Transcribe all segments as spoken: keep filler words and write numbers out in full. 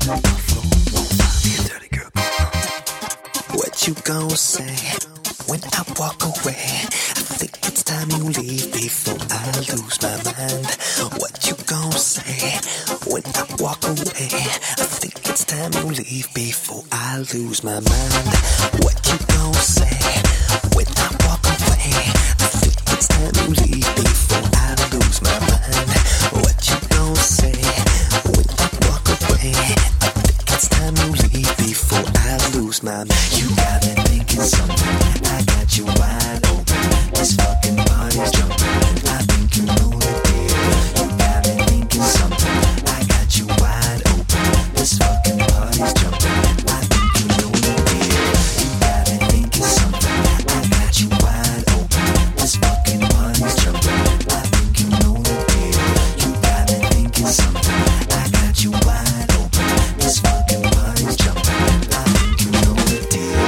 What you gon' say when I walk away? I think it's time you leave before I lose my mind. What you gon' say when I walk away? I think it's time you leave before I lose my mind. What you gon' say when I walk away? I think it's time you leave before I lose my mind. What you gon' say when I walk away? I think it's time you leave before I lose my mind. You got me thinking something, I got you wide open. This fucking body's jumping, I think you know the deal. You got me thinking something, I got you wide open. This fucking body's jumping, I think you know the deal. You got me thinking something, I got you wide open. This fucking body's jumping, I think you know the deal. You got me thinking something, I got you wide open. This fucking body's jumping, I think you know the deal.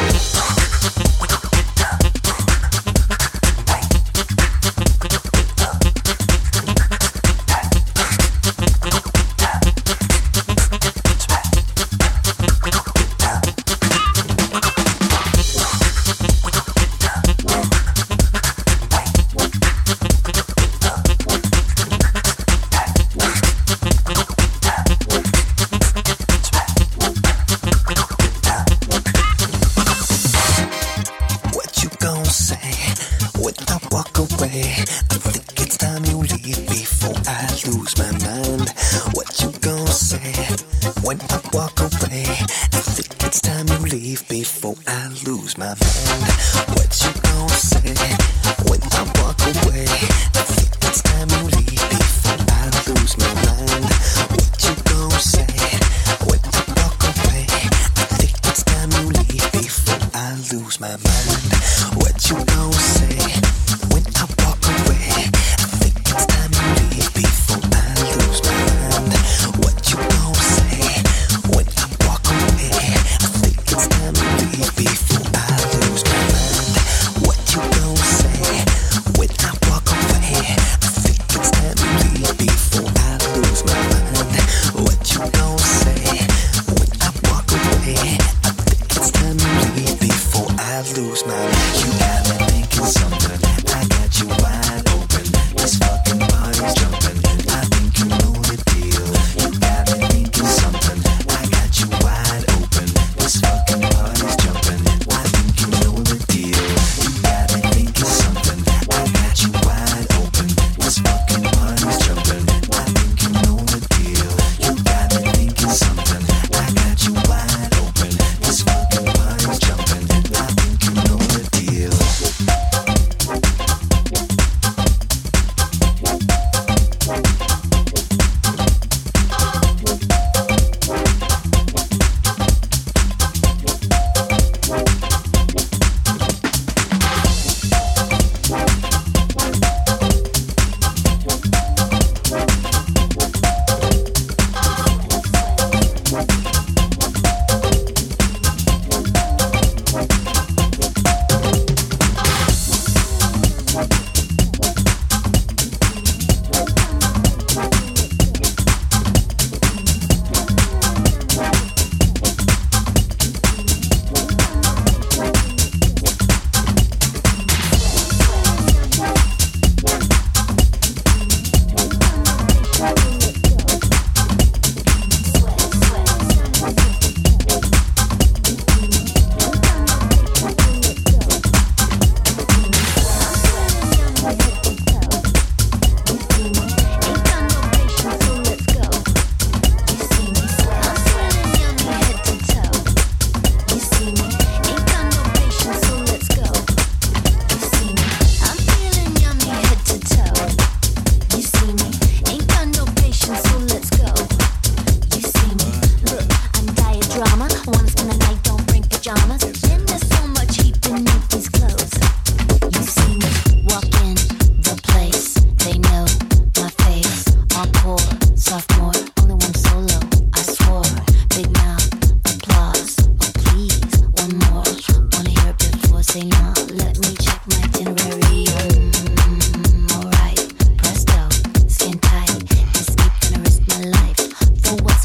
What you gon' say when I walk away? I think it's time you leave before I lose my mind. What you gon' say when I walk away? I think it's time you leave before I lose my mind. What you gon' say when I walk away? I think it's time you leave before I lose my mind. What you gon' say when I walk away? I think it's time you leave before I lose my mind. What you gon' say when I walk away? I think it's time you leave before I lose my mind. What you gon' say when I walk away? I think it's time you leave before I lose my mind.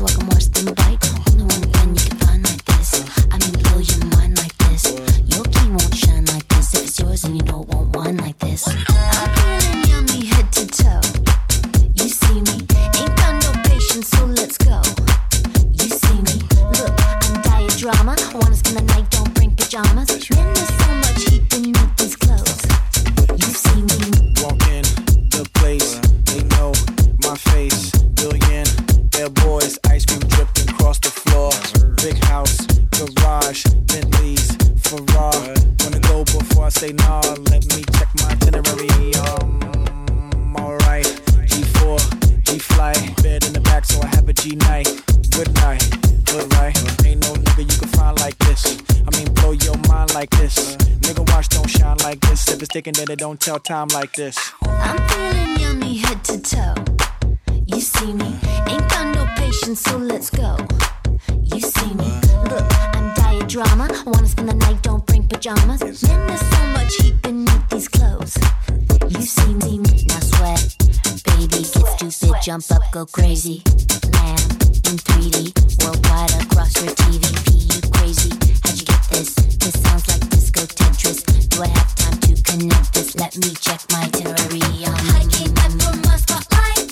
welcome worse than bite. No one can you can find like this. I mean, blow your mind like this. Your key won't shine like this. If it's yours and you know it won't whine like this. I'm feeling yummy head to toe. You see me, ain't got no patience, so let's go. You see me, look, I'm diet drama. Wanna spend the night, don't bring pajamas. Man, there's so much heat beneath these clothes. You see me. Walk in the place, they know my face. Billion air boys, ice cream dripping across the floor. Big house, garage, Bentleys, Ferrari. Wanna go before I say nah? Let me check my itinerary. Um, alright. G four, G flight, bed in the back, so I have a G night. Good night, good right. Ain't no nigga you can find like this. I mean, blow your mind like this. Nigga, watch don't shine like this. If it's sticking, then it don't tell time like this. I'm feeling yummy head to toe. You see me, ain't got no patience, so let's go. You see me, look, I'm diet drama. Wanna spend the night, don't bring pajamas. Man, there's so much heat beneath these clothes. You see me, now sweat. Baby, get stupid, jump up, go crazy. Lamb in three D, worldwide across your T V. P, you crazy, how'd you get this? This sounds like disco Tetris. Do I have time to connect this? Let me check my itinerary. Um, I came back from my spotlight.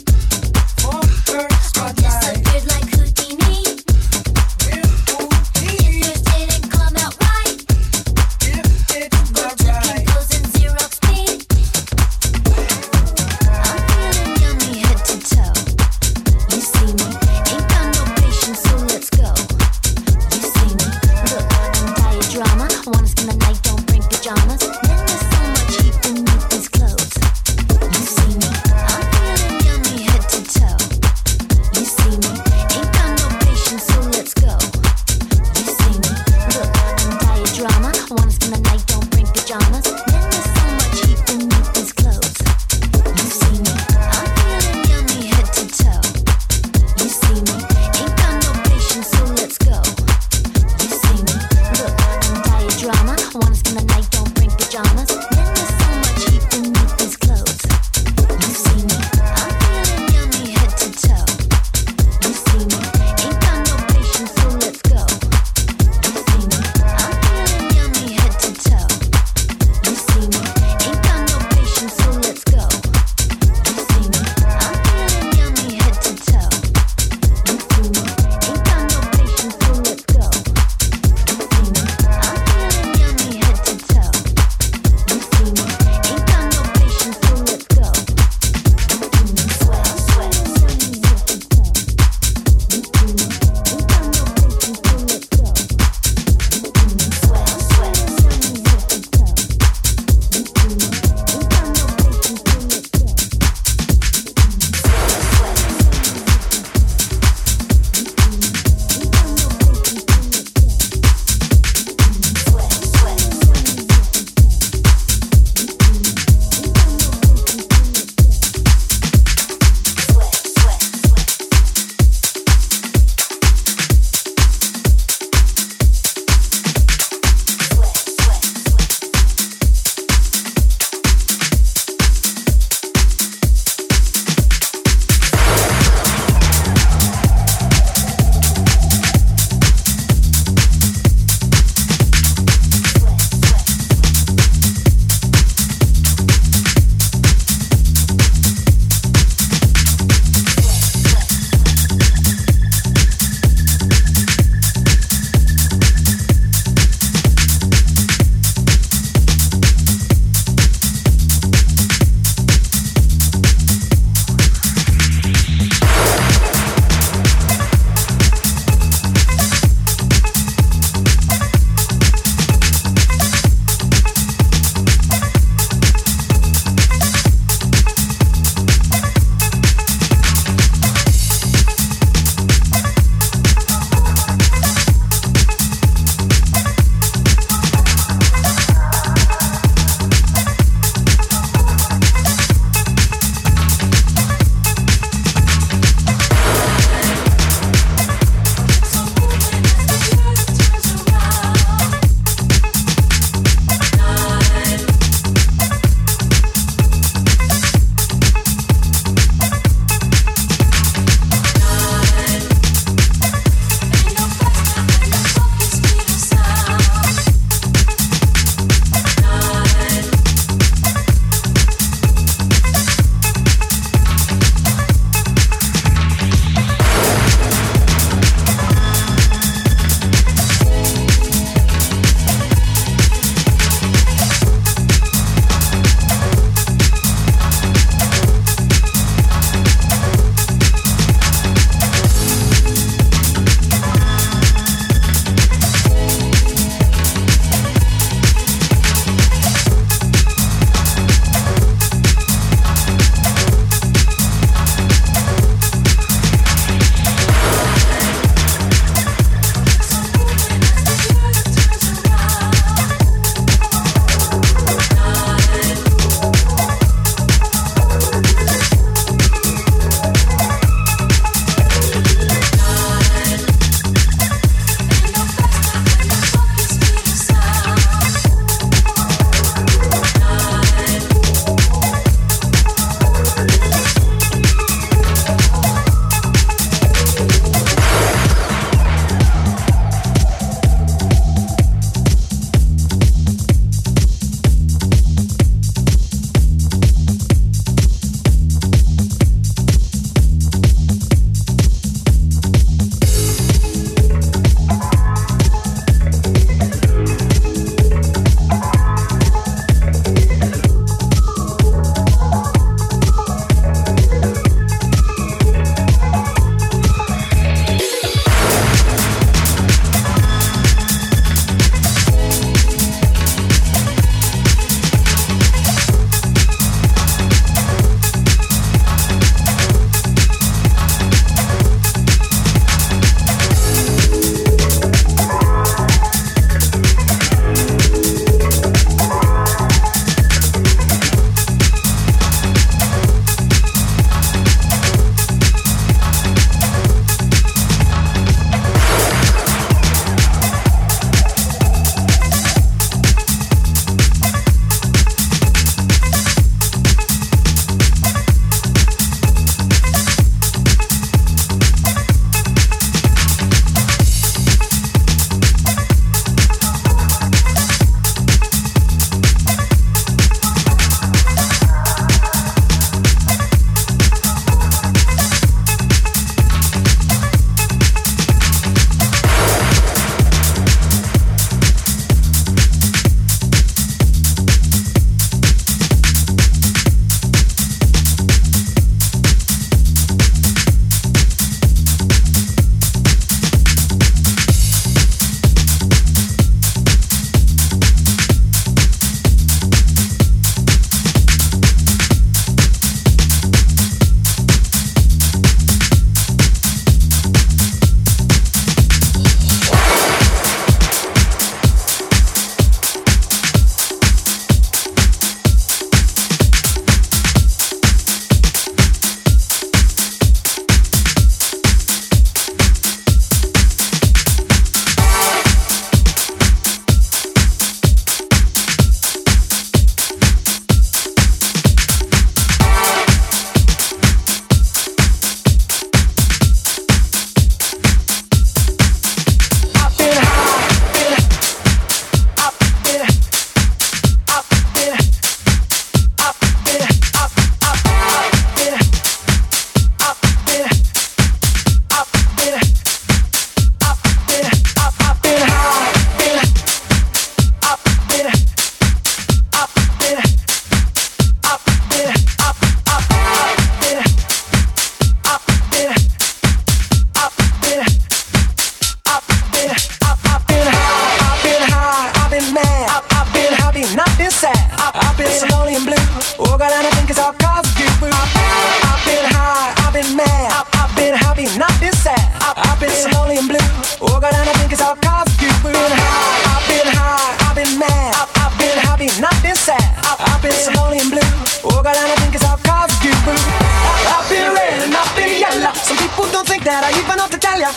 I disappeared like Houdini. If yours didn't come out right, go to Kinko's and Xerox me. I'm feeling yummy head to toe. You see me, ain't got no patience.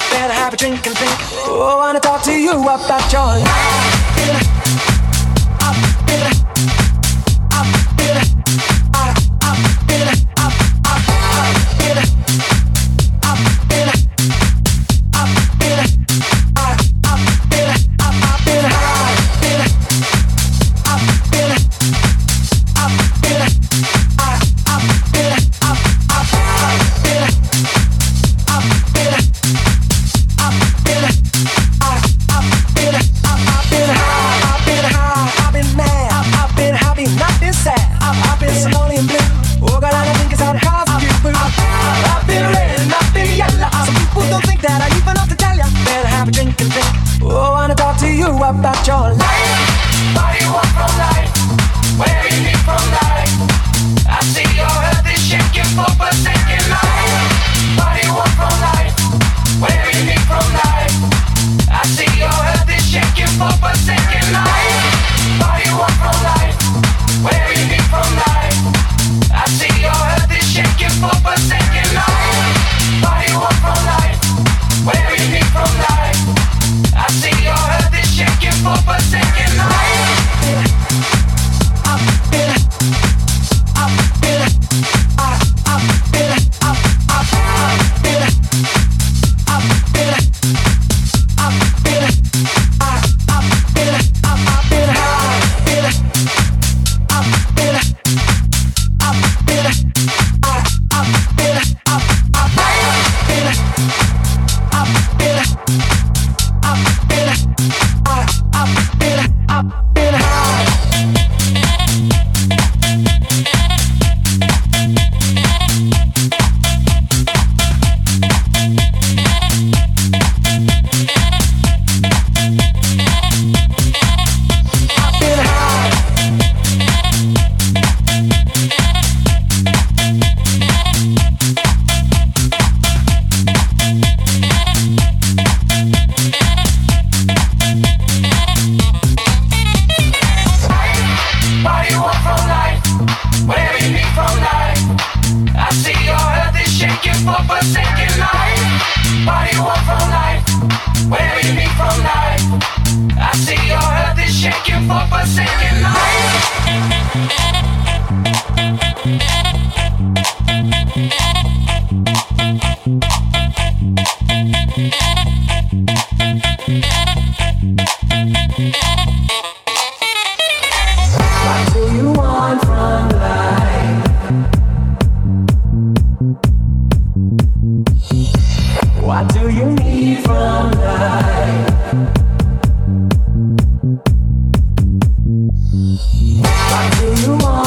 better have a drink and think. Oh, I wanna talk to you about your life. I've been, I've been, I've been, I've been, I've been, I've been, I've been, I've been, I've been, I've been, I've been, I've been, I've been. About your life, what you want from life, where you need from life. I see your head is shaking for a second life. What you want from life, where you need from life. I see your head is shaking for a second life. What you want from life, where you need from life. I see your head is shaking for a second life. What you want from life, where you need from life. I see your head is shaking for a second life. I've been, I've been, I've been, I've been, I've been, I've been, I've been, I've been, I've been, I've been, I've been, I've been, I've been, I've been, I've been, I've been. What do you need from life? What do you want?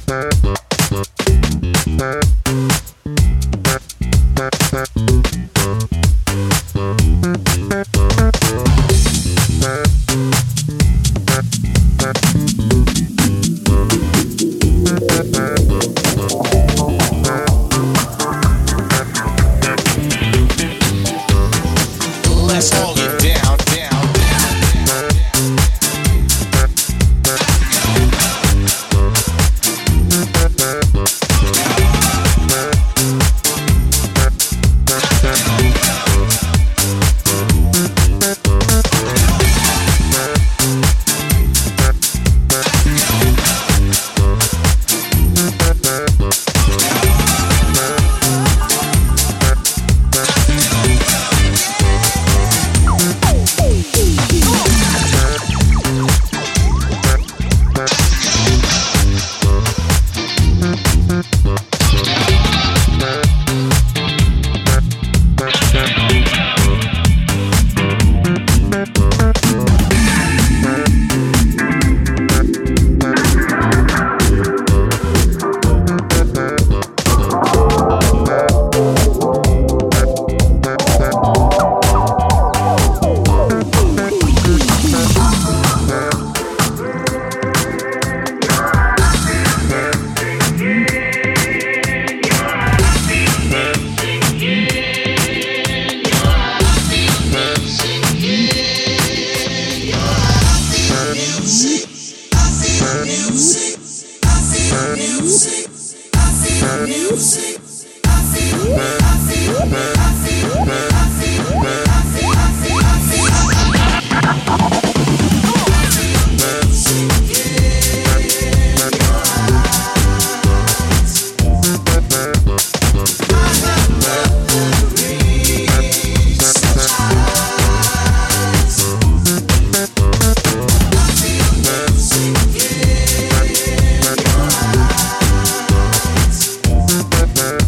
Bye.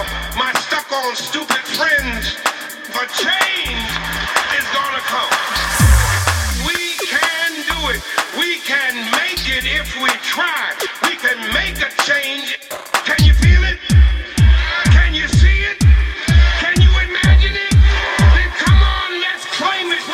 my stuck-on stupid friends, the change is gonna come. We can do it. We can make it if we try. We can make a change. Can you feel it? Can you see it? Can you imagine it? Then come on, let's claim it.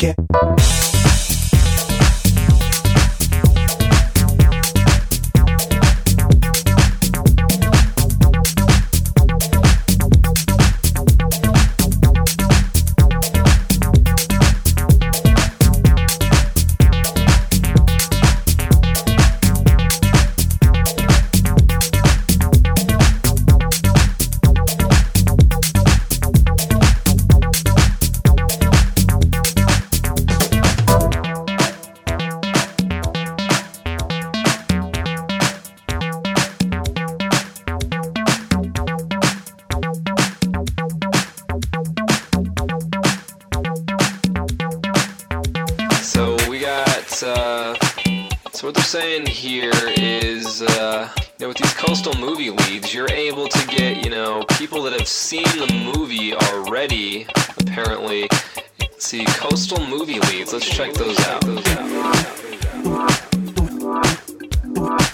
care. Saying here is, uh, you know, with these coastal movie leads, you're able to get, you know, people that have seen the movie already, apparently. Let's see, coastal movie leads, let's check those out. Those out.